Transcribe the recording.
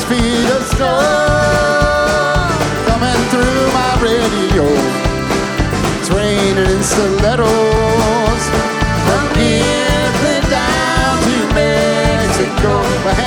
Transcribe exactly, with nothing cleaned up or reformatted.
feet of snow coming through my radio. It's raining in stilettos from here down to Mexico.